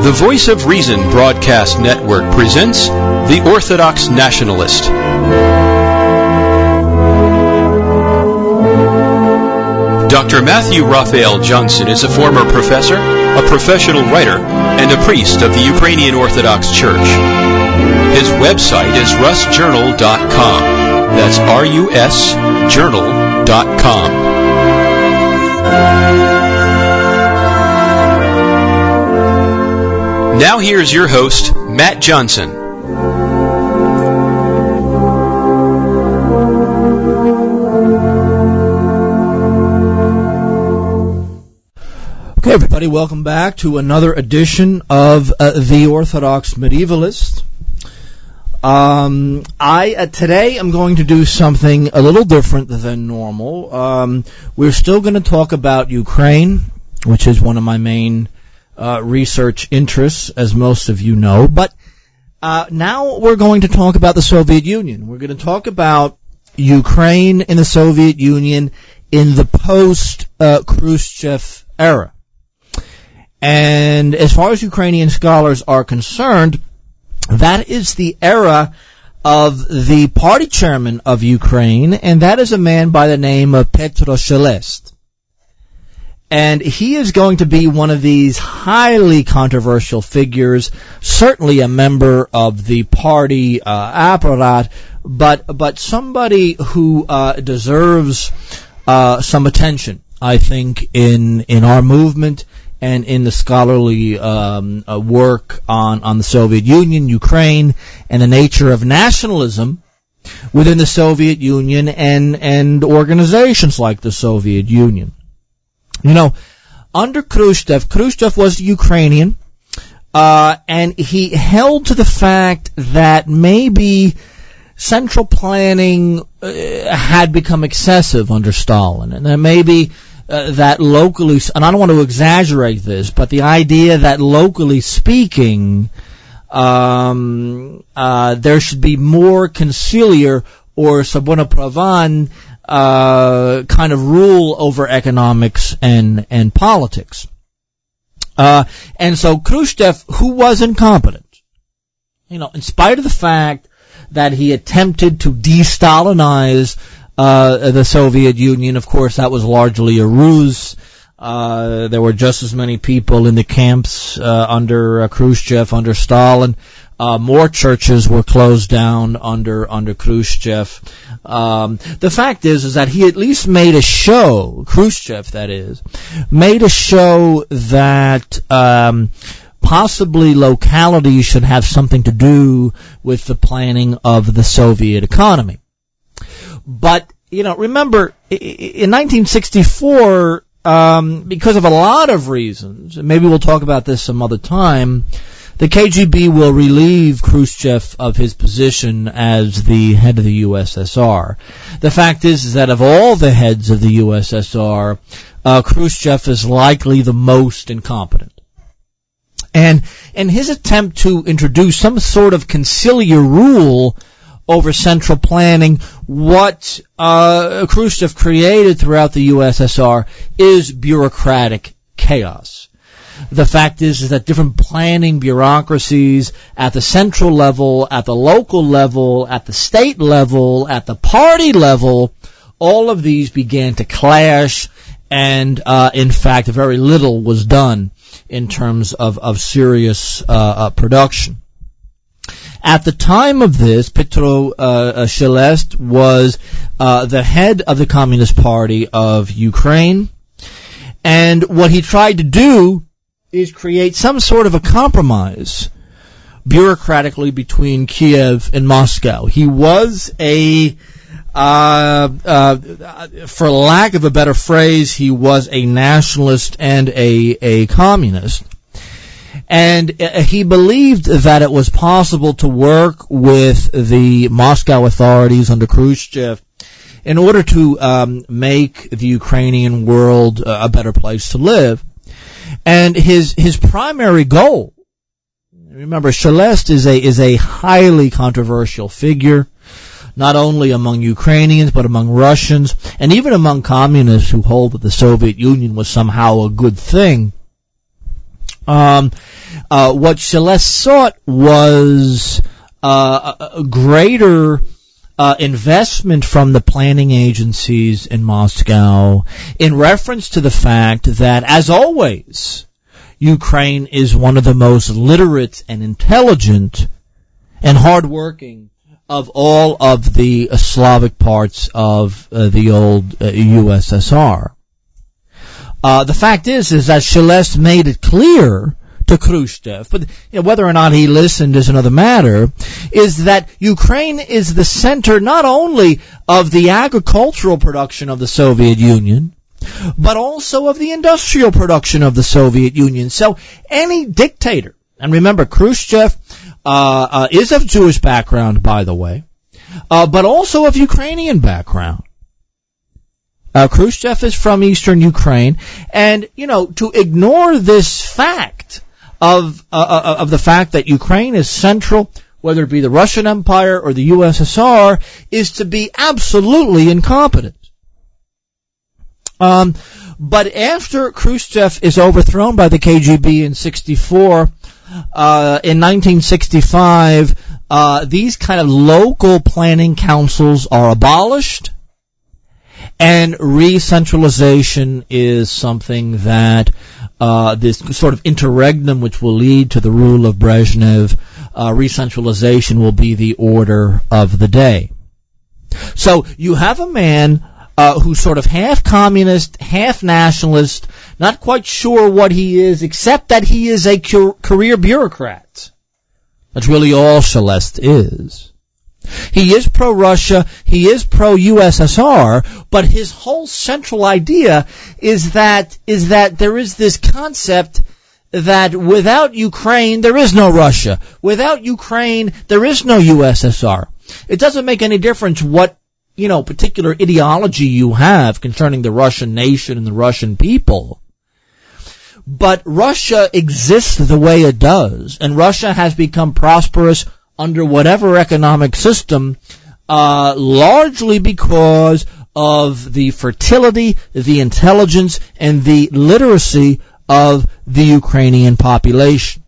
The Voice of Reason Broadcast Network presents The Orthodox Nationalist. Dr. Matthew Raphael Johnson is a former professor, a professional writer, and a priest of the Ukrainian Orthodox Church. His website is rusjournal.com. That's RUSjournal.com. Now here's your host, Matt Johnson. Okay, everybody, welcome back to another edition of The Orthodox Medievalist. Today I'm going to do something a little different than normal. We're still going to talk about Ukraine, which is one of my main research interests, as most of you know. But now we're going to talk about the Soviet Union. We're going to talk about Ukraine and the Soviet Union in the post-Khrushchev era. And as far as Ukrainian scholars are concerned, that is the era of the party chairman of Ukraine, and that is a man by the name of Petro Shelest. And he is going to be one of these highly controversial figures, certainly a member of the party apparat, but somebody who deserves some attention, I think, in our movement and in the scholarly work on the Soviet Union, Ukraine, and the nature of nationalism within the Soviet Union and organizations like the Soviet Union. You know, under Khrushchev was Ukrainian, and he held to the fact that maybe central planning had become excessive under Stalin, and that maybe that locally, and I don't want to exaggerate this, but the idea that locally speaking, there should be more conciliar or sabonopravan kind of rule over economics and politics. And so Khrushchev, who was incompetent, in spite of the fact that he attempted to de-Stalinize the Soviet Union, of course, that was largely a ruse. There were just as many people in the camps under Khrushchev, under Stalin. More churches were closed down under Khrushchev. The fact is that he at least made a show, Khrushchev that is, made a show that possibly localities should have something to do with the planning of the Soviet economy. But, remember, in 1964, because of a lot of reasons, and maybe we'll talk about this some other time, the KGB will relieve Khrushchev of his position as the head of the USSR. The fact is that of all the heads of the USSR, Khrushchev is likely the most incompetent. And his attempt to introduce some sort of conciliar rule over central planning, what Khrushchev created throughout the USSR is bureaucratic chaos. The fact is that different planning bureaucracies at the central level, at the local level, at the state level, at the party level, all of these began to clash, and in fact very little was done in terms of serious production. At the time of this, Petro Shelest was the head of the Communist Party of Ukraine, and what he tried to do is create some sort of a compromise bureaucratically between Kiev and Moscow. He was for lack of a better phrase, he was a nationalist and a communist. And he believed that it was possible to work with the Moscow authorities under Khrushchev in order to make the Ukrainian world a better place to live. And his primary goal, remember, Shelest is a highly controversial figure, not only among Ukrainians but among Russians and even among communists who hold that the Soviet Union was somehow a good thing. what Shelest sought was a greater investment from the planning agencies in Moscow in reference to the fact that, as always, Ukraine is one of the most literate and intelligent and hardworking of all of the Slavic parts of the old USSR. The fact is that Shelest made it clear to Khrushchev, but whether or not he listened is another matter, is that Ukraine is the center not only of the agricultural production of the Soviet Union, but also of the industrial production of the Soviet Union. So any dictator, and remember Khrushchev is of Jewish background, by the way, but also of Ukrainian background. Khrushchev is from eastern Ukraine, and to ignore this fact of the fact that Ukraine is central, whether it be the Russian Empire or the USSR, is to be absolutely incompetent. But after Khrushchev is overthrown by the KGB in 1964, in 1965, these kind of local planning councils are abolished, and re-centralization is something that this sort of interregnum which will lead to the rule of Brezhnev, re-centralization will be the order of the day. So you have a man who's sort of half communist, half nationalist, not quite sure what he is, except that he is a career bureaucrat. That's really all Shelest is. He is pro-Russia, he is pro-USSR, but his whole central idea is that there is this concept that without Ukraine, there is no Russia. Without Ukraine, there is no USSR. It doesn't make any difference what particular ideology you have concerning the Russian nation and the Russian people. But Russia exists the way it does, and Russia has become prosperous under whatever economic system, largely because of the fertility, the intelligence, and the literacy of the Ukrainian population.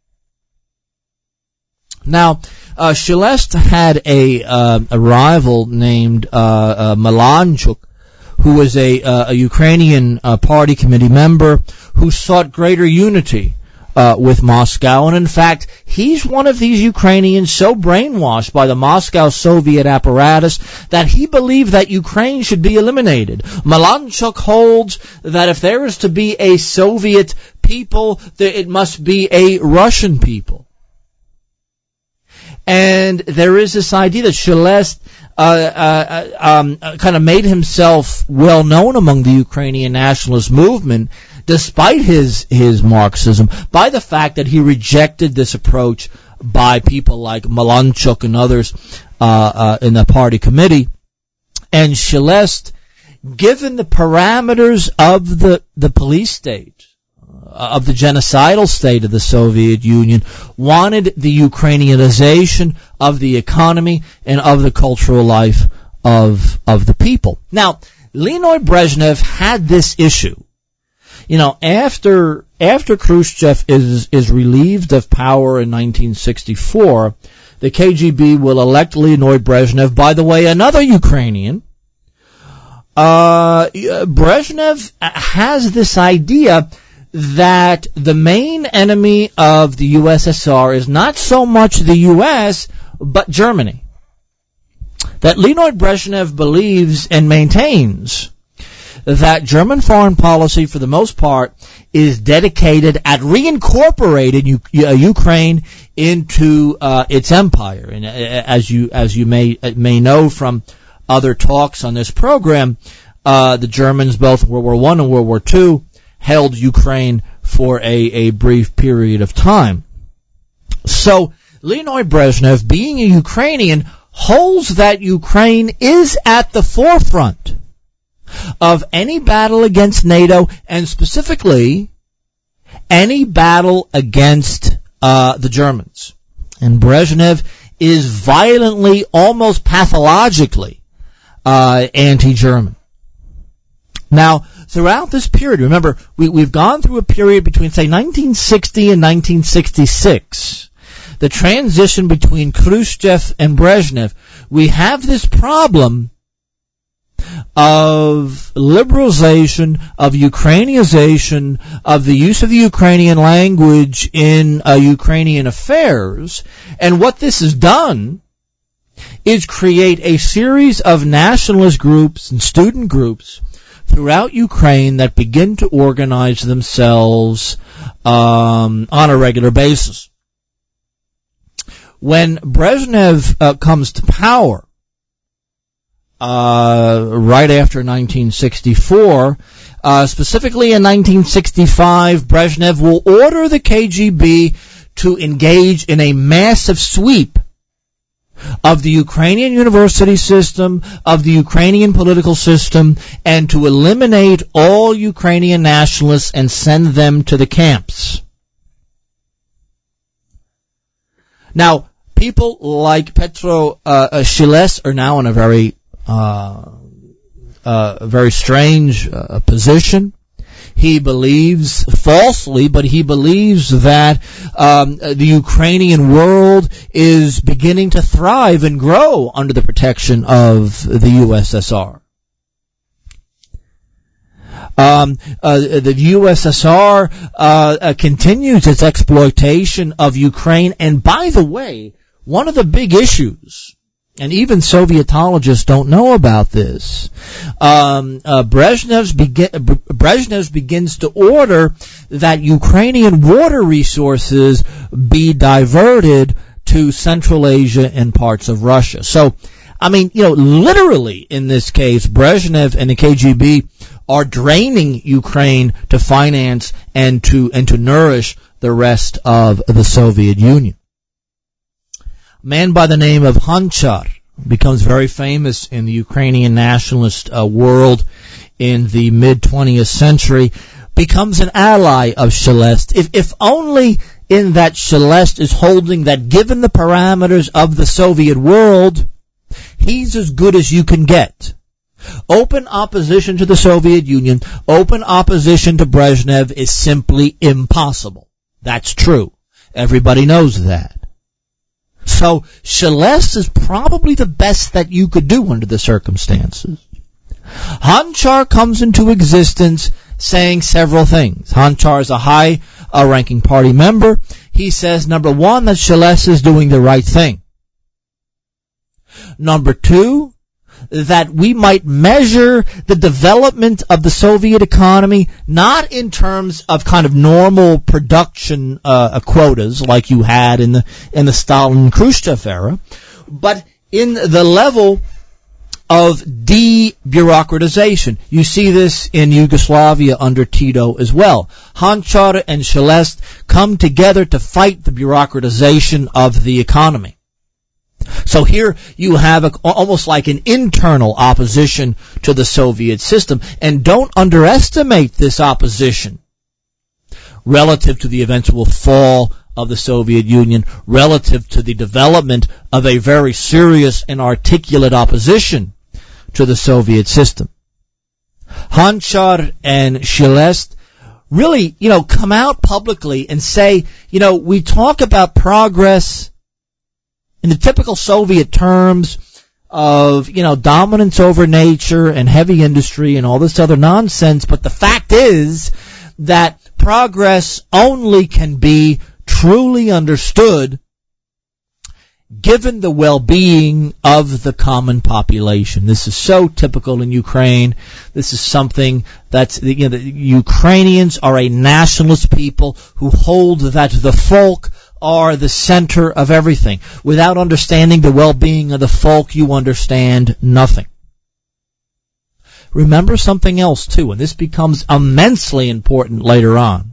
Now, Shelest had a rival named Melanchuk, who was a Ukrainian party committee member who sought greater unity with Moscow. And in fact, he's one of these Ukrainians so brainwashed by the Moscow Soviet apparatus that he believed that Ukraine should be eliminated. Melanchuk holds that if there is to be a Soviet people, it must be a Russian people. And there is this idea that Shelest kind of made himself well known among the Ukrainian nationalist movement, despite his Marxism, by the fact that he rejected this approach by people like Melanchuk and others in the party committee. And Shelest, given the parameters of the police state, of the genocidal state of the Soviet Union, wanted the Ukrainianization of the economy and of the cultural life of the people. Now, Leonid Brezhnev had this issue. After Khrushchev is relieved of power in 1964, the KGB will elect Leonid Brezhnev, by the way, another Ukrainian. Brezhnev has this idea that the main enemy of the USSR is not so much the US, but Germany. That Leonid Brezhnev believes and maintains that German foreign policy, for the most part, is dedicated at reincorporating Ukraine into its empire. And as you may know from other talks on this program, the Germans, both World War I and World War II, held Ukraine for a brief period of time. So Leonid Brezhnev, being a Ukrainian, holds that Ukraine is at the forefront of any battle against NATO, and specifically any battle against the Germans. And Brezhnev is violently, almost pathologically, anti-German. Now, throughout this period, remember, we've gone through a period between, say, 1960 and 1966, the transition between Khrushchev and Brezhnev. We have this problem of liberalization, of Ukrainization, of the use of the Ukrainian language in Ukrainian affairs. And what this has done is create a series of nationalist groups and student groups throughout Ukraine that begin to organize themselves on a regular basis. When Brezhnev comes to power, right after 1964, specifically in 1965, Brezhnev will order the KGB to engage in a massive sweep of the Ukrainian university system, of the Ukrainian political system, and to eliminate all Ukrainian nationalists and send them to the camps. Now, people like Petro Shiles are now in a very strange position. He believes, falsely, but he believes that the Ukrainian world is beginning to thrive and grow under the protection of the USSR. The USSR continues its exploitation of Ukraine, and by the way, one of the big issues, and even Sovietologists don't know about this, Brezhnev begins to order that Ukrainian water resources be diverted to Central Asia and parts of Russia. So, I mean, literally in this case, Brezhnev and the KGB are draining Ukraine to finance and to nourish the rest of the Soviet Union. A man by the name of Hanchar becomes very famous in the Ukrainian nationalist world in the mid-20th century, becomes an ally of Shiles. If only in that Shiles is holding that given the parameters of the Soviet world, he's as good as you can get. Open opposition to the Soviet Union, open opposition to Brezhnev is simply impossible. That's true. Everybody knows that. So Shiles is probably the best that you could do under the circumstances. Hanchar comes into existence saying several things. Hanchar is a high-ranking party member. He says, number one, that Shiles is doing the right thing. Number two, that we might measure the development of the Soviet economy not in terms of kind of normal production quotas like you had in the Stalin-Khrushchev era, but in the level of de-bureaucratization. You see this in Yugoslavia under Tito as well. Hanchar and Shiles come together to fight the bureaucratization of the economy. So here you have almost like an internal opposition to the Soviet system. And don't underestimate this opposition relative to the eventual fall of the Soviet Union, relative to the development of a very serious and articulate opposition to the Soviet system. Hanchar and Shiles really, come out publicly and say, we talk about progress in the typical Soviet terms of, dominance over nature and heavy industry and all this other nonsense, but the fact is that progress only can be truly understood given the well-being of the common population. This is so typical in Ukraine. This is something that's, the Ukrainians are a nationalist people who hold that the folk are the center of everything. Without understanding the well-being of the folk, you understand nothing. Remember something else too, and this becomes immensely important later on.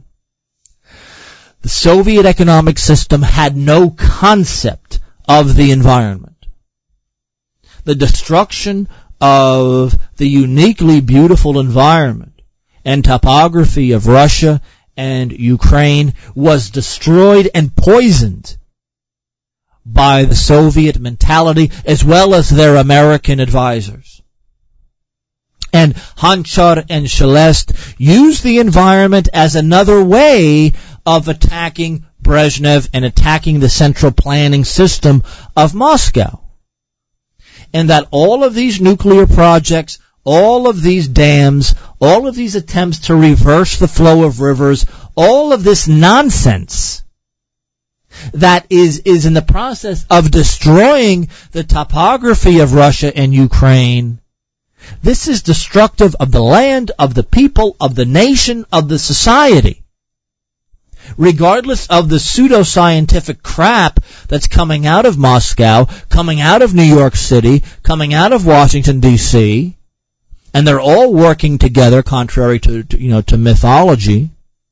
The Soviet economic system had no concept of the environment. The destruction of the uniquely beautiful environment and topography of Russia and Ukraine was destroyed and poisoned by the Soviet mentality as well as their American advisors. And Honchar and Shelest used the environment as another way of attacking Brezhnev and attacking the central planning system of Moscow. And that all of these nuclear projects, all of these dams, all of these attempts to reverse the flow of rivers, all of this nonsense that is in the process of destroying the topography of Russia and Ukraine. This is destructive of the land, of the people, of the nation, of the society. Regardless of the pseudoscientific crap that's coming out of Moscow, coming out of New York City, coming out of Washington, D.C., and they're all working together contrary to mythology.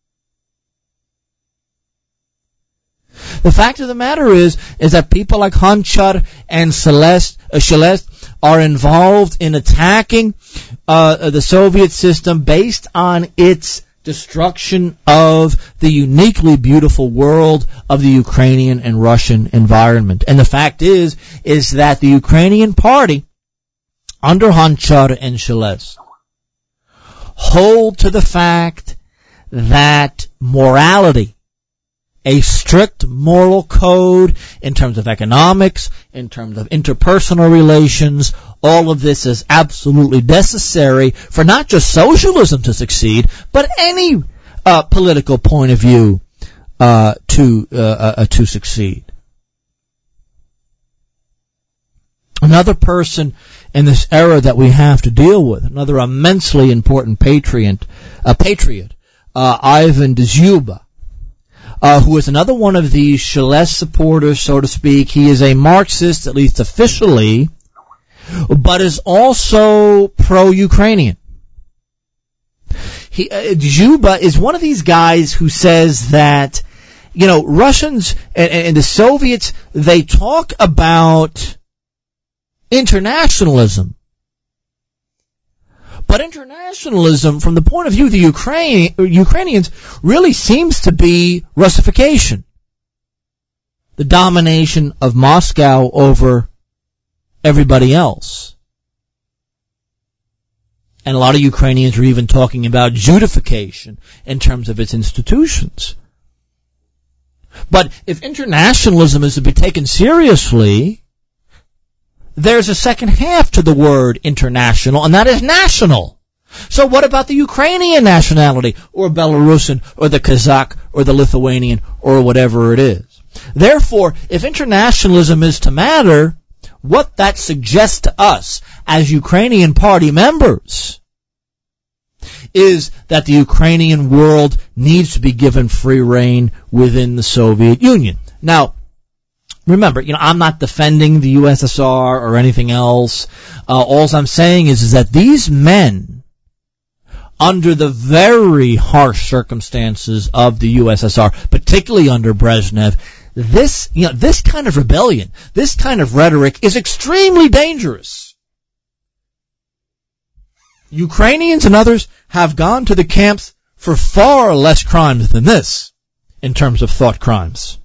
The fact of the matter is that people like Honchar and Shelest are involved in attacking the Soviet system based on its destruction of the uniquely beautiful world of the Ukrainian and Russian environment. And the fact is that the Ukrainian party, under Honchar and Shelest, hold to the fact that morality, a strict moral code in terms of economics, in terms of interpersonal relations, all of this is absolutely necessary for not just socialism to succeed, but any political point of view to succeed. Another person in this era that we have to deal with, another immensely important patriot, Ivan Dzhuba, who is another one of these Shelest supporters, so to speak. He is a Marxist, at least officially, but is also pro-Ukrainian. Dzhuba is one of these guys who says that, Russians and the Soviets, they talk about internationalism. But internationalism, from the point of view of the Ukrainians, really seems to be Russification. The domination of Moscow over everybody else. And a lot of Ukrainians are even talking about Judification in terms of its institutions. But if internationalism is to be taken seriously, there's a second half to the word international, and that is national. So what about the Ukrainian nationality, or Belarusian, or the Kazakh, or the Lithuanian, or whatever it is? Therefore, if internationalism is to matter, what that suggests to us as Ukrainian party members is that the Ukrainian world needs to be given free rein within the Soviet Union. Now, remember, I'm not defending the USSR or anything else. All I'm saying is that these men, under the very harsh circumstances of the USSR, particularly under Brezhnev, this kind of rebellion, this kind of rhetoric is extremely dangerous. Ukrainians and others have gone to the camps for far less crimes than this, in terms of thought crimes.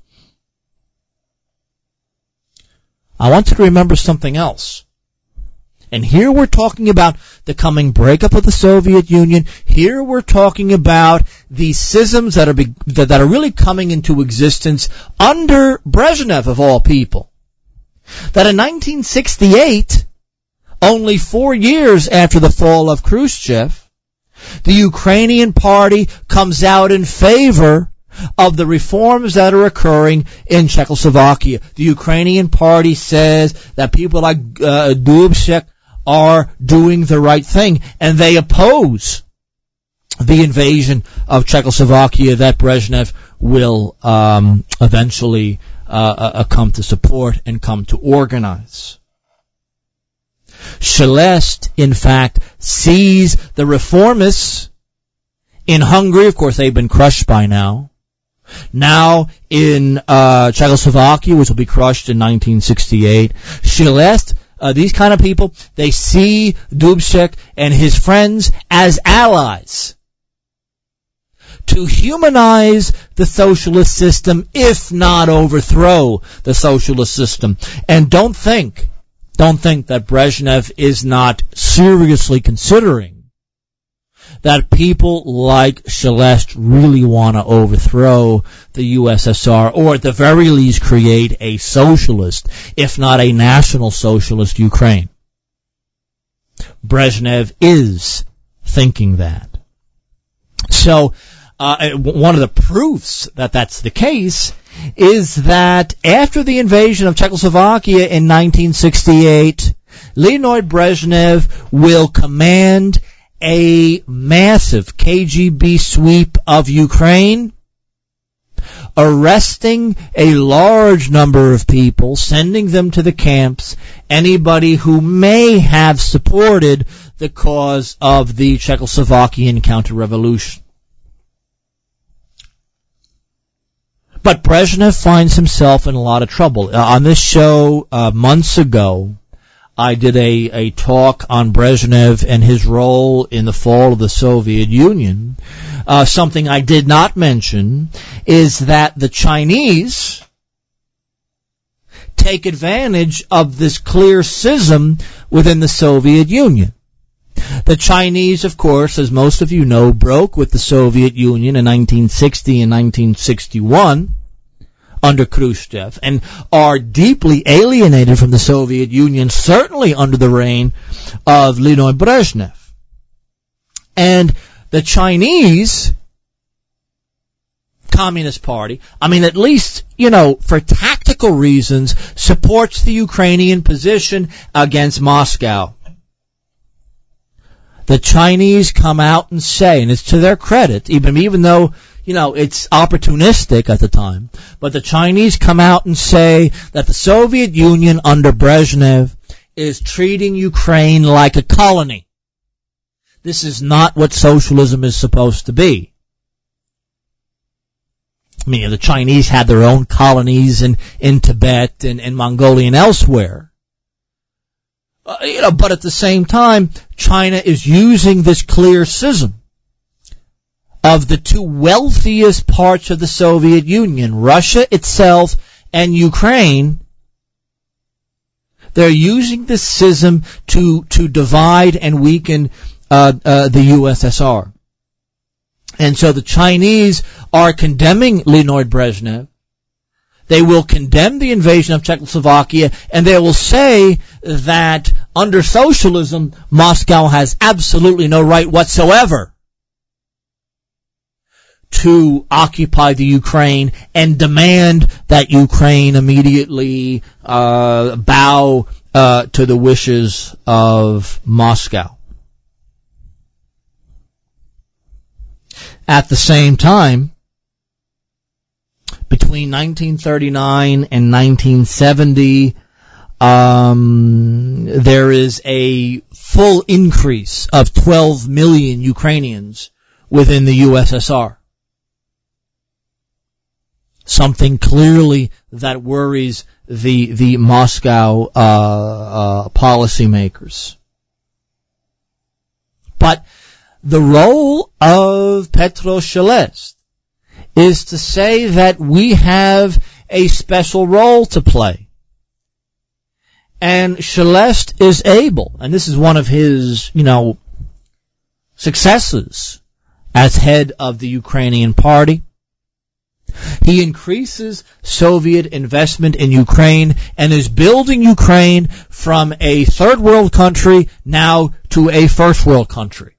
I want you to remember something else. And here we're talking about the coming breakup of the Soviet Union. Here we're talking about the schisms that are really coming into existence under Brezhnev, of all people. That in 1968, only 4 years after the fall of Khrushchev, the Ukrainian party comes out in favor of the reforms that are occurring in Czechoslovakia. The Ukrainian party says that people like Dubček are doing the right thing, and they oppose the invasion of Czechoslovakia that Brezhnev will eventually come to support and come to organize. Shelest, in fact, sees the reformists in Hungary. Of course, they've been crushed by now. Now in Czechoslovakia, which will be crushed in 1968. Shelest, these kind of people, they see Dubček and his friends as allies to humanize the socialist system, if not overthrow the socialist system. And don't think that Brezhnev is not seriously considering that people like Shelest really want to overthrow the USSR, or at the very least create a socialist, if not a national socialist, Ukraine. Brezhnev is thinking that. So, one of the proofs that that's the case is that after the invasion of Czechoslovakia in 1968, Leonid Brezhnev will command a massive KGB sweep of Ukraine, arresting a large number of people, sending them to the camps, anybody who may have supported the cause of the Czechoslovakian counter-revolution. But Brezhnev finds himself in a lot of trouble. On this show months ago, I did a talk on Brezhnev and his role in the fall of the Soviet Union. Something I did not mention is that the Chinese take advantage of this clear schism within the Soviet Union. The Chinese, of course, as most of you know, broke with the Soviet Union in 1960 and 1961 under Khrushchev, and are deeply alienated from the Soviet Union, certainly under the reign of Leonid Brezhnev. And the Chinese Communist Party, at least, for tactical reasons, supports the Ukrainian position against Moscow. The Chinese come out and say, and it's to their credit, even though, it's opportunistic at the time, but the Chinese come out and say that the Soviet Union under Brezhnev is treating Ukraine like a colony. This is not what socialism is supposed to be. The Chinese had their own colonies in Tibet and Mongolia and elsewhere. But at the same time, China is using this clear schism of the two wealthiest parts of the Soviet Union, Russia itself and Ukraine. They're using this schism to divide and weaken the USSR. And so the Chinese are condemning Leonid Brezhnev. They will condemn the invasion of Czechoslovakia, and they will say that under socialism, Moscow has absolutely no right whatsoever to occupy the Ukraine and demand that Ukraine immediately bow to the wishes of Moscow. At the same time, between 1939 and 1970, there is a full increase of 12 million Ukrainians within the USSR. Something clearly that worries the Moscow policymakers. But the role of Petro Shelest is to say that we have a special role to play. And Shelest is able, and this is one of his, successes as head of the Ukrainian party. He increases Soviet investment in Ukraine and is building Ukraine from a third world country now to a first world country.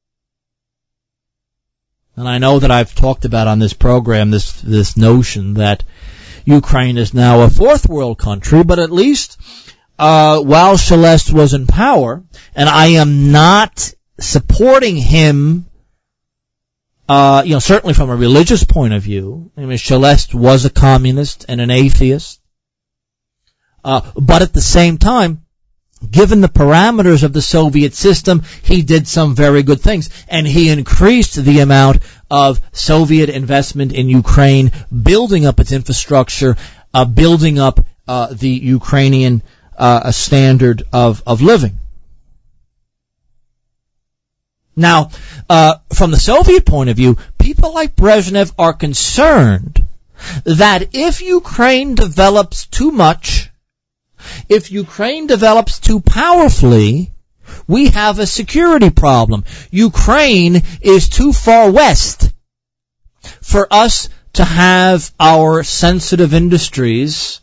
And I know that I've talked about on this program this notion that Ukraine is now a fourth world country, but at least while Shelest was in power, and I am not supporting him, certainly from a religious point of view. Shelest was a communist and an atheist, but at the same time, given the parameters of the Soviet system, he did some very good things, and he increased the amount of Soviet investment in Ukraine, building up its infrastructure, building up the Ukrainian standard of living. Now, from the Soviet point of view, people like Brezhnev are concerned that if Ukraine develops too much, if Ukraine develops too powerfully, We have a security problem. Ukraine is too far west for us to have our sensitive industries,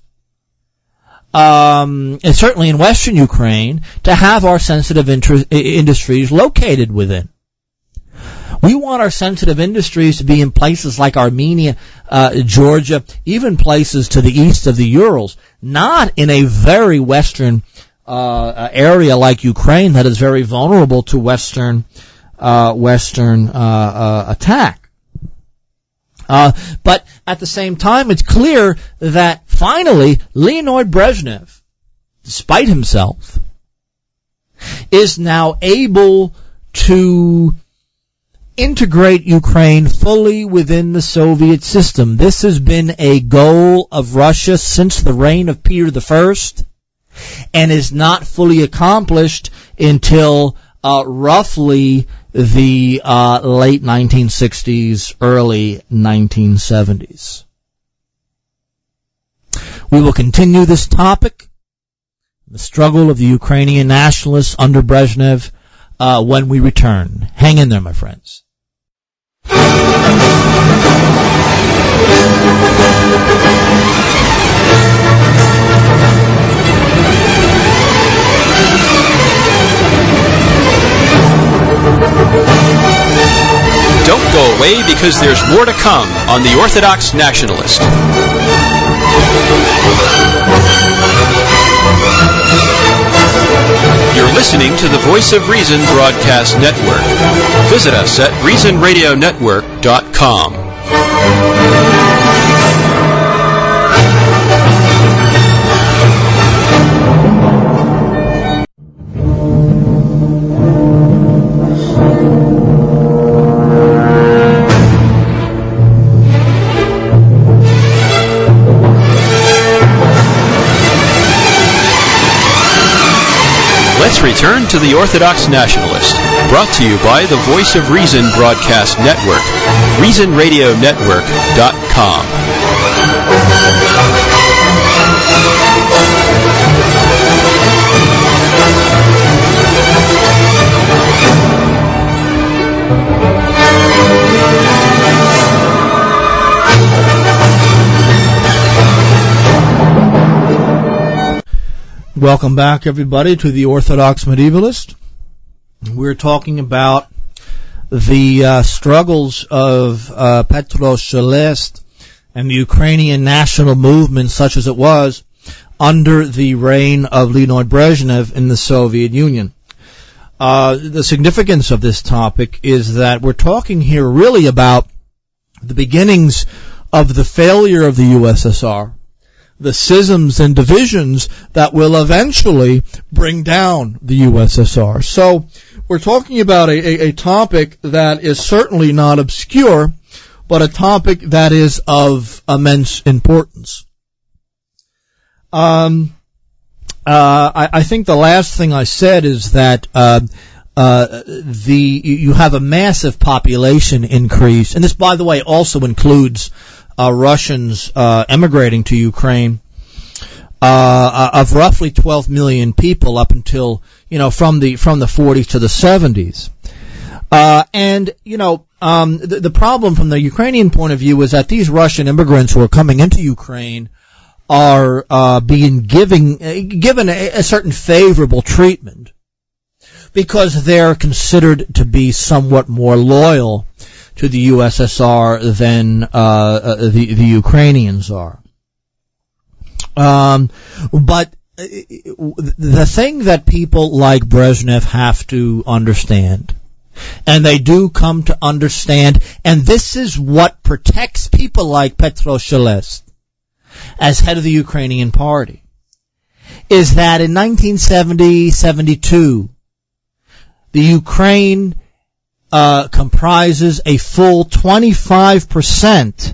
and certainly in western Ukraine, to have our sensitive industries located within. We want our sensitive industries to be in places like Armenia, Georgia, even places to the east of the Urals, not in a very western area like Ukraine that is very vulnerable to Western attack. But at the same time, it's clear that finally Leonid Brezhnev, despite himself, is now able to integrate Ukraine fully within the Soviet system. This has been a goal of Russia since the reign of Peter I, and is not fully accomplished until roughly the late 1960s, early 1970s. We will continue this topic, the struggle of the Ukrainian nationalists under Brezhnev, when we return. Hang in there, my friends. Don't go away, because there's more to come on The Orthodox Nationalist. You're listening to the Voice of Reason Broadcast Network. Visit us at reasonradionetwork.com. Let's return to the Orthodox Nationalist, brought to you by the Voice of Reason Broadcast Network, reasonradionetwork.com. Welcome back, everybody, to the Orthodox Medievalist. We're talking about the struggles of Petro Shelest and the Ukrainian national movement, such as it was under the reign of Leonid Brezhnev in the Soviet Union. The significance of this topic is that we're talking here really about the beginnings of the failure of the USSR, the schisms and divisions that will eventually bring down the USSR. So we're talking about a topic that is certainly not obscure, but a topic that is of immense importance. I think the last thing I said is that you have a massive population increase, and this, by the way, also includes Russians emigrating to Ukraine, of roughly 12 million people up until, from the 40s to the 70s. The problem from the Ukrainian point of view is that these Russian immigrants who are coming into Ukraine are being given a certain favorable treatment because they're considered to be somewhat more loyal to the USSR than the Ukrainians are. But the thing that people like Brezhnev have to understand, and they do come to understand, and this is what protects people like Petro Shelest as head of the Ukrainian party, is that in 1970-72, the Ukraine comprises a full 25%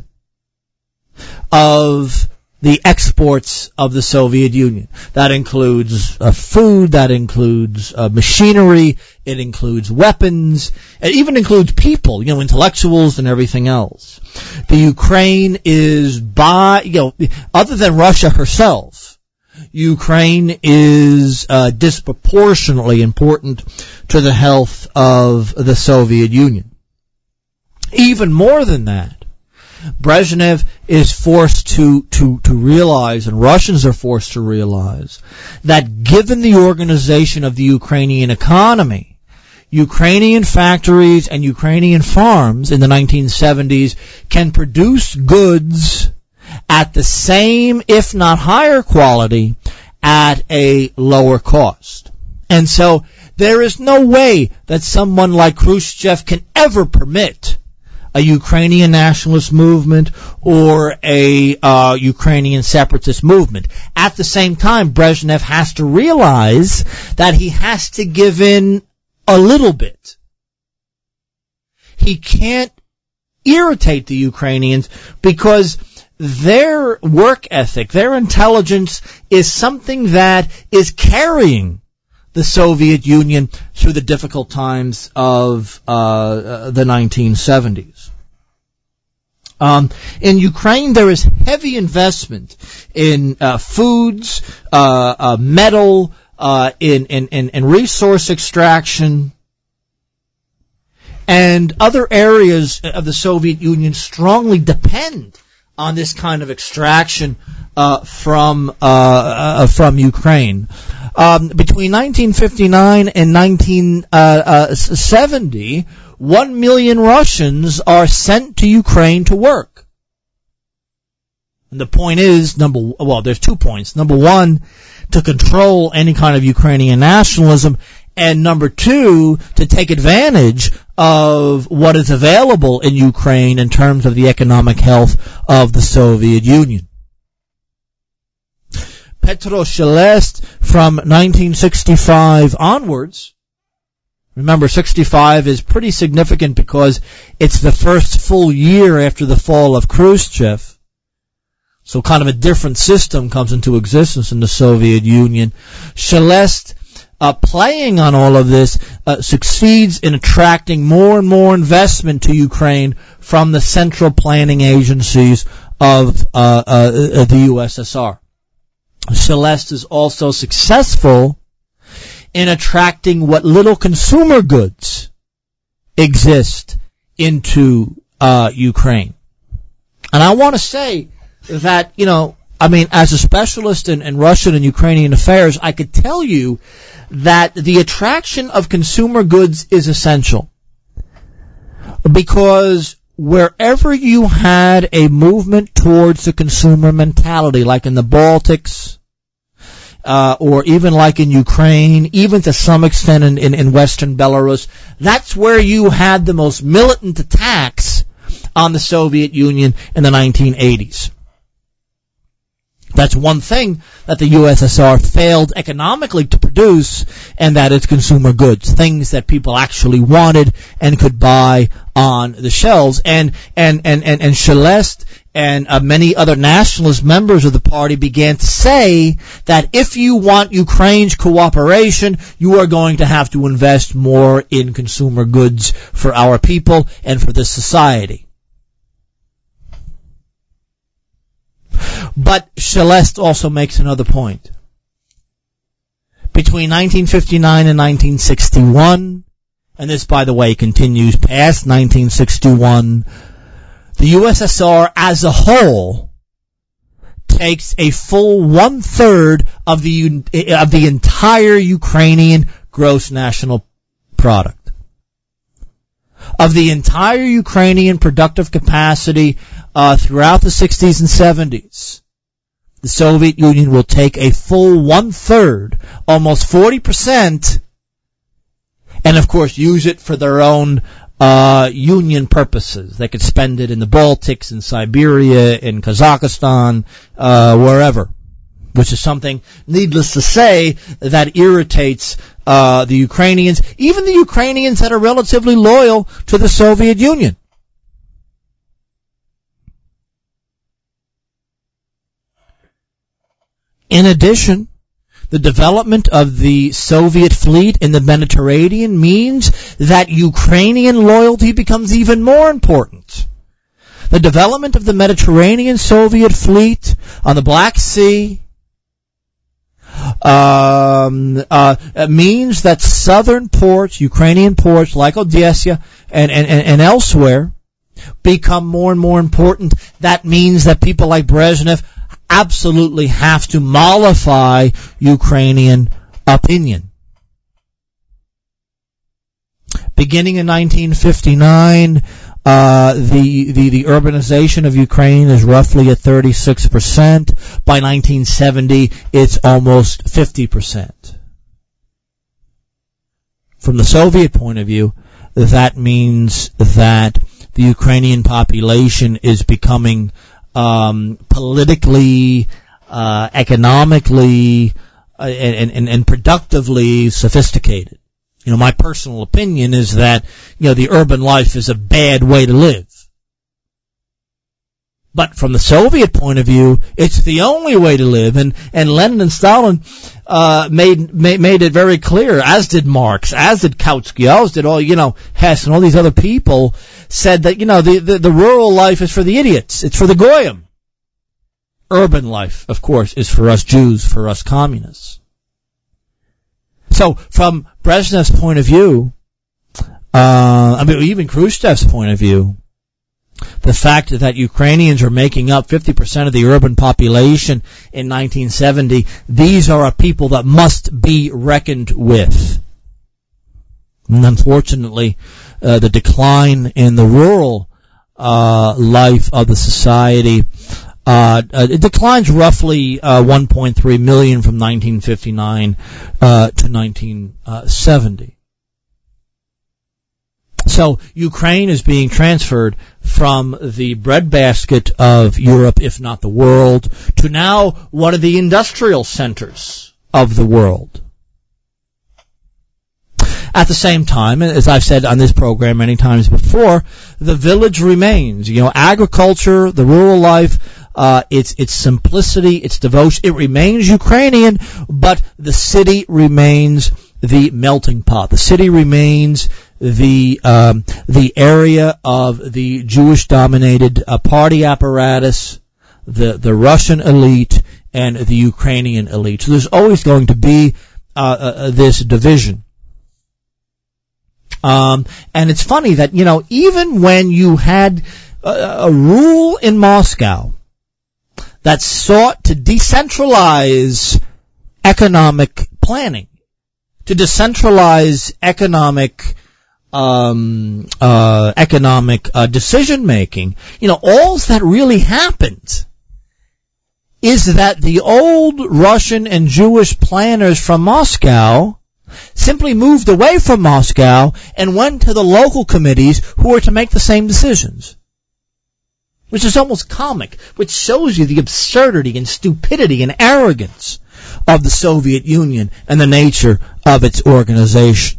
of the exports of the Soviet Union. That includes food, that includes machinery, it includes weapons, it even includes people, intellectuals and everything else. The Ukraine is other than Russia herself, Ukraine is disproportionately important to the health of the Soviet Union. Even more than that, Brezhnev is forced to realize, and Russians are forced to realize, that given the organization of the Ukrainian economy, Ukrainian factories and Ukrainian farms in the 1970s can produce goods at the same, if not higher quality, at a lower cost. And so there is no way that someone like Khrushchev can ever permit a Ukrainian nationalist movement or a Ukrainian separatist movement. At the same time, Brezhnev has to realize that he has to give in a little bit. He can't irritate the Ukrainians because their work ethic, their intelligence is something that is carrying the Soviet Union through the difficult times of the 1970s. In Ukraine, there is heavy investment in foods, metal, in resource extraction, and other areas of the Soviet Union strongly depend on this kind of extraction from Ukraine. Between 1959 and 1970, 1 million Russians are sent to Ukraine to work. And the point is, there's 2 points. Number one, to control any kind of Ukrainian nationalism, and number two, to take advantage of what is available in Ukraine in terms of the economic health of the Soviet Union. Petro Shelest, from 1965 onwards, remember 65 is pretty significant because it's the first full year after the fall of Khrushchev, so kind of a different system comes into existence in the Soviet Union. Shelest, playing on all of this, succeeds in attracting more and more investment to Ukraine from the central planning agencies of the USSR. Shelest is also successful in attracting what little consumer goods exist into Ukraine. And I want to say that, as a specialist in Russian and Ukrainian affairs, I could tell you that the attraction of consumer goods is essential. Because wherever you had a movement towards the consumer mentality, like in the Baltics, or even like in Ukraine, even to some extent in Western Belarus, that's where you had the most militant attacks on the Soviet Union in the 1980s. That's one thing that the USSR failed economically to produce, and that is consumer goods, things that people actually wanted and could buy on the shelves. And Shelest and many other nationalist members of the party began to say that if you want Ukraine's cooperation, you are going to have to invest more in consumer goods for our people and for this society. But Shelest also makes another point. Between 1959 and 1961, and this, by the way, continues past 1961, the USSR as a whole takes a full 1/3 of the entire Ukrainian gross national product. Of the entire Ukrainian productive capacity throughout the 60s and 70s, the Soviet Union will take a full 1/3, almost 40%, and of course use it for their own union purposes. They could spend it in the Baltics, in Siberia, in Kazakhstan, wherever, which is something, needless to say, that irritates the Ukrainians, even the Ukrainians that are relatively loyal to the Soviet Union. In addition, the development of the Soviet fleet in the Mediterranean means that Ukrainian loyalty becomes even more important. The development of the Mediterranean Soviet fleet on the Black Sea means that southern ports, Ukrainian ports like Odessa and elsewhere, become more and more important. That means that people like Brezhnev absolutely have to mollify Ukrainian opinion. Beginning in 1959, the urbanization of Ukraine is roughly at 36%. By 1970, it's almost 50%. From the Soviet point of view, that means that the Ukrainian population is becoming politically, economically, and productively sophisticated. My personal opinion is that, the urban life is a bad way to live. But from the Soviet point of view, it's the only way to live. And Lenin and Stalin, made it very clear, as did Marx, as did Kautsky, as did all, Hess and all these other people, said that, the rural life is for the idiots. It's for the goyim. Urban life, of course, is for us Jews, for us communists. So, from Brezhnev's point of view, even Khrushchev's point of view, the fact that Ukrainians are making up 50% of the urban population in 1970, these are a people that must be reckoned with. And unfortunately, the decline in the rural life of the society, it declines roughly 1.3 million from 1959 to 1970. So Ukraine is being transferred from the breadbasket of Europe, if not the world, to now one of the industrial centers of the world. At the same time, as I've said on this program many times before, the village remains. Agriculture, the rural life, its simplicity, its devotion, it remains Ukrainian, but the city remains the melting pot. The city remains the area of the Jewish-dominated party apparatus, the Russian elite, and the Ukrainian elite. So there's always going to be this division. And it's funny that, even when you had a rule in Moscow that sought to decentralize economic planning, to decentralize economic decision making, all that really happened is that the old Russian and Jewish planners from Moscow simply moved away from Moscow and went to the local committees who were to make the same decisions. Which is almost comic, which shows you the absurdity and stupidity and arrogance of the Soviet Union and the nature of its organization.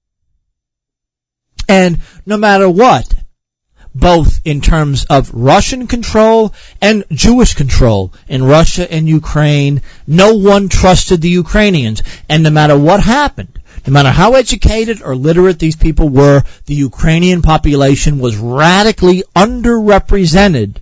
And no matter what, both in terms of Russian control and Jewish control in Russia and Ukraine, no one trusted the Ukrainians. And no matter what happened, no matter how educated or literate these people were, the Ukrainian population was radically underrepresented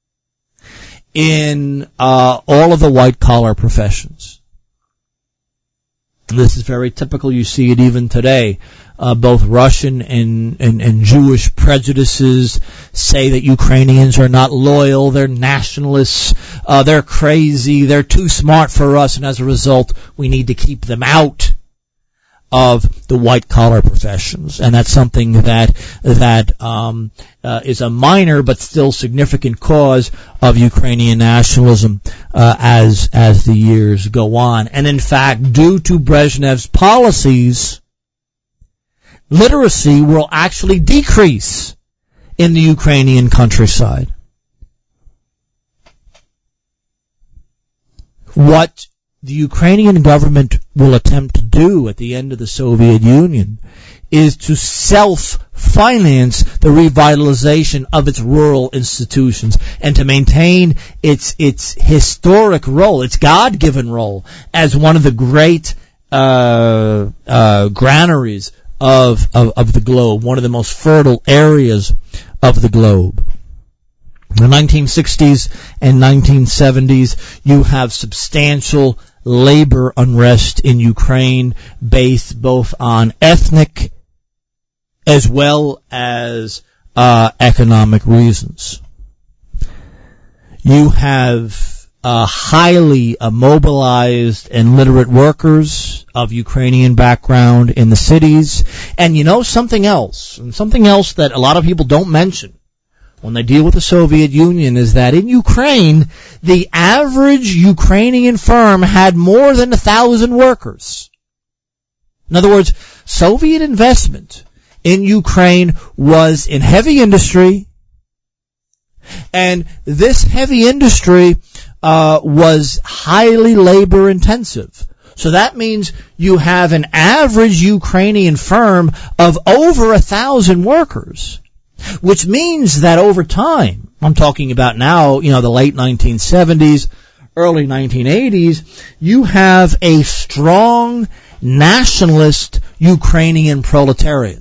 in all of the white-collar professions. This is very typical. You see it even today. Both Russian and Jewish prejudices say that Ukrainians are not loyal, they're nationalists, they're crazy, they're too smart for us, and as a result, we need to keep them out of the white-collar professions. And that's something that is a minor but still significant cause of Ukrainian nationalism as the years go on. And in fact, due to Brezhnev's policies, literacy will actually decrease in the Ukrainian countryside. What the Ukrainian government will attempt to do at the end of the Soviet Union is to self-finance the revitalization of its rural institutions and to maintain its historic role, its God-given role as one of the great granaries of the globe, one of the most fertile areas of the globe. In the 1960s and 1970s, you have substantial labor unrest in Ukraine based both on ethnic as well as economic reasons. You have highly mobilized and literate workers of Ukrainian background in the cities. And you know something else that a lot of people don't mention when they deal with the Soviet Union is that in Ukraine, the average Ukrainian firm had more than 1,000 workers. In other words, Soviet investment in Ukraine was in heavy industry, and this heavy industry was highly labor intensive. So that means you have an average Ukrainian firm of over 1,000 workers, which means that over time, I'm talking about now, the late 1970s, early 1980s, you have a strong nationalist Ukrainian proletariat.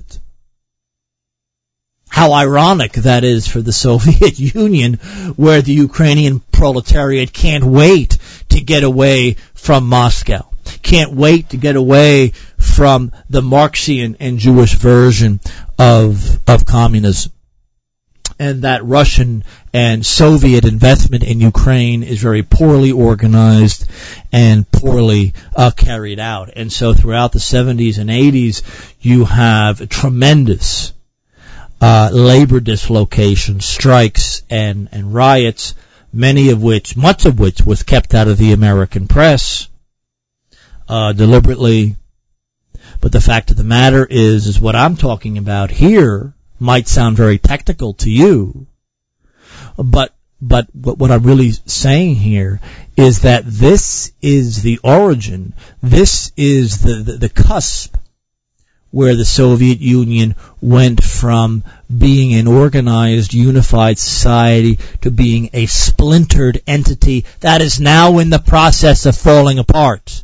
How ironic that is for the Soviet Union, where the Ukrainian proletariat can't wait to get away from Moscow, can't wait to get away from the Marxian and Jewish version of communism. And that Russian and Soviet investment in Ukraine is very poorly organized and poorly carried out. And so throughout the 70s and 80s, you have tremendous labor dislocations, strikes, and riots, much of which was kept out of the American press deliberately. But the fact of the matter is what I'm talking about here might sound very technical to you, but what I'm really saying here is that this is the origin, this is the cusp where the Soviet Union went from being an organized, unified society to being a splintered entity that is now in the process of falling apart.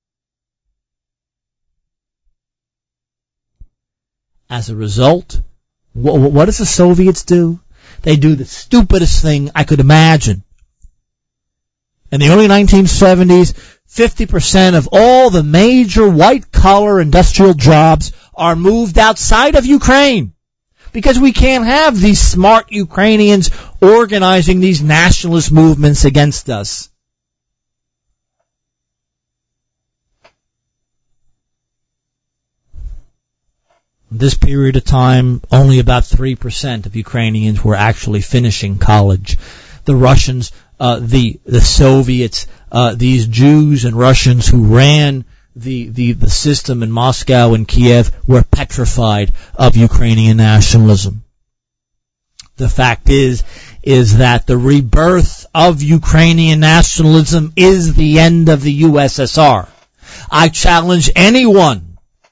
As a result, what does the Soviets do? They do the stupidest thing I could imagine. In the early 1970s, 50% of all the major white-collar industrial jobs are moved outside of Ukraine because we can't have these smart Ukrainians organizing these nationalist movements against us. This period of time, only about 3% of Ukrainians were actually finishing college. The Russians, the Soviets, these Jews and Russians who ran the system in Moscow and Kiev were petrified of Ukrainian nationalism. The fact is that the rebirth of Ukrainian nationalism is the end of the USSR. I challenge anyone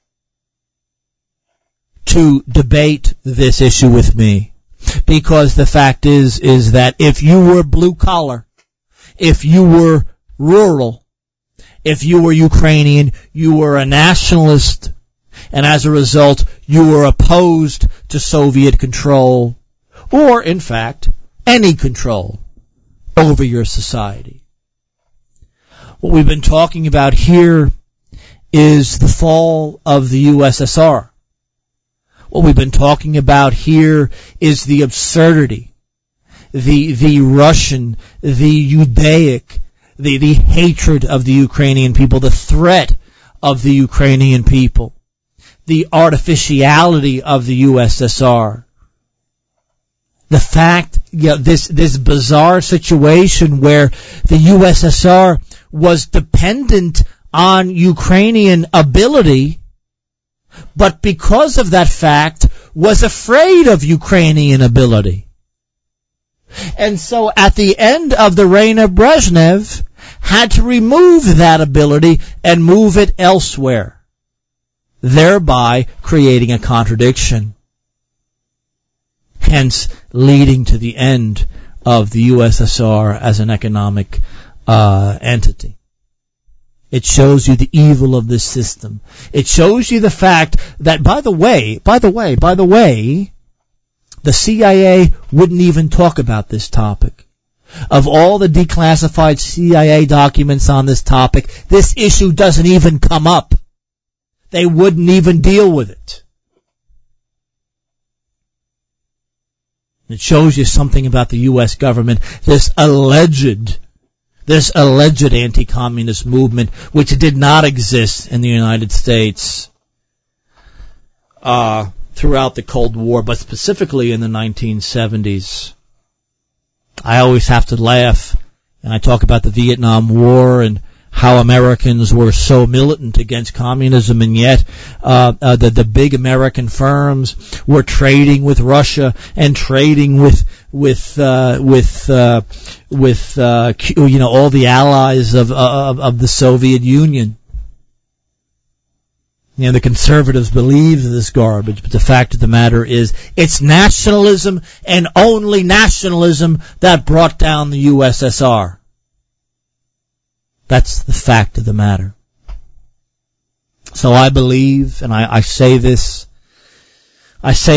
to debate this issue with me, because the fact is that if you were blue collar, if you were rural, if you were Ukrainian, you were a nationalist, and as a result, you were opposed to Soviet control, or in fact, any control over your society. What we've been talking about here is the fall of the USSR. What we've been talking about here is the absurdity, the Russian, the Judaic, the hatred of the Ukrainian people, the threat of the Ukrainian people, the artificiality of the USSR. The fact, this bizarre situation where the USSR was dependent on Ukrainian ability, but because of that fact, was afraid of Ukrainian ability. And so at the end of the reign of Brezhnev, had to remove that ability and move it elsewhere, thereby creating a contradiction, hence leading to the end of the USSR as an economic entity. It shows you the evil of this system. It shows you the fact that, by the way, the CIA wouldn't even talk about this topic. of all the declassified CIA documents on this topic, this issue doesn't even come up. They wouldn't even deal with it. It shows you something about the U.S. government, this alleged anti-communist movement, which did not exist in the United States throughout the Cold War, but specifically in the 1970s. I always have to laugh, and I talk about the Vietnam War and how Americans were so militant against communism, and yet the big American firms were trading with Russia and trading with all the allies of the Soviet Union. The conservatives believe in this garbage, but the fact of the matter is, it's nationalism and only nationalism that brought down the USSR. That's the fact of the matter. So I believe, and I say this as,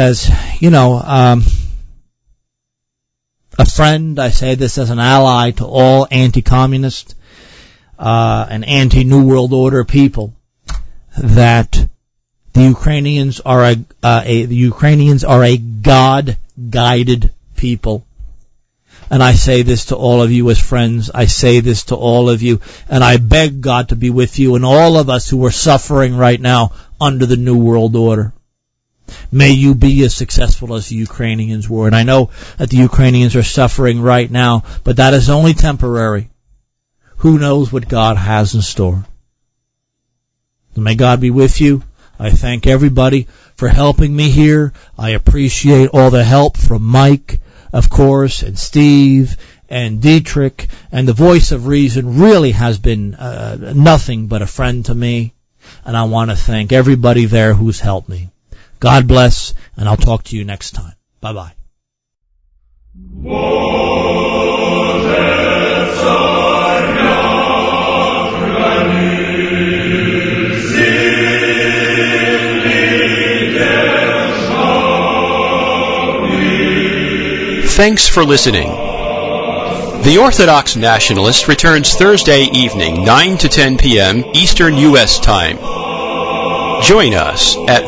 a friend, I say this as an ally to all anti-communist, and anti-New World Order people, that the Ukrainians are a God-guided people. And I say this to all of you as friends. I say this to all of you. And I beg God to be with you and all of us who are suffering right now under the New World Order. May you be as successful as the Ukrainians were. And I know that the Ukrainians are suffering right now, but that is only temporary. Who knows what God has in store? So may God be with you. I thank everybody for helping me here. I appreciate all the help from Mike, of course, and Steve, and Dietrich, and the Voice of Reason really has been nothing but a friend to me, and I want to thank everybody there who's helped me. God bless, and I'll talk to you next time. Bye-bye. Thanks for listening. The Orthodox Nationalist returns Thursday evening, 9 to 10 p.m. Eastern U.S. Time. Join us at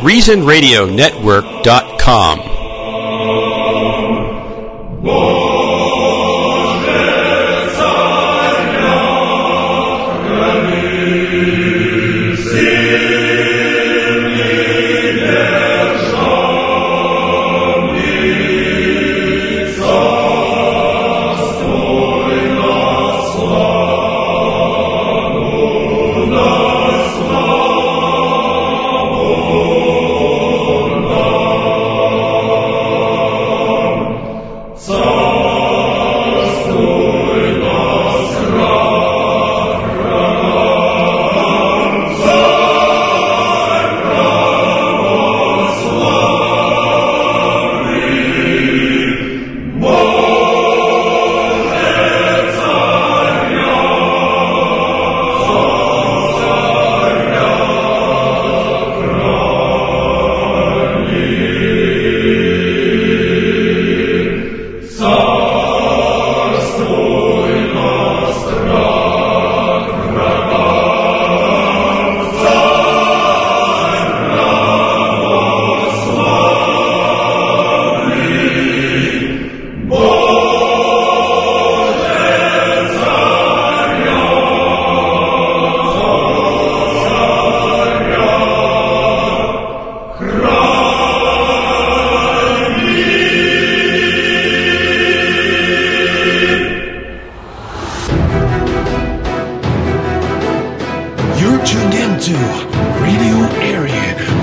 ReasonRadioNetwork.com. You're tuned into Radio Arian